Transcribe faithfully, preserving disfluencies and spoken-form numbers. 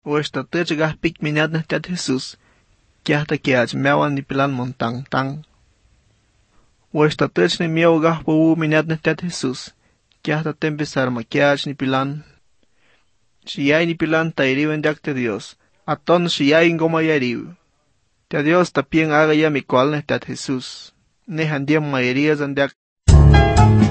Wes ta te chagah pik minat na tat Jesus. Kia ta kiaj mewan ni pilan montang tang. Wes ta te ni miaw gah po minat na tat Jesus. Kia ta tempesar ma kiaj ni pilan. Shiyay ni pilan ta iriwen dak te Dios. Aton shiyay ngoma yariw. Te Dios ta pien aga ya mi kual na tat Jesus. Ne handiem ma irias andak.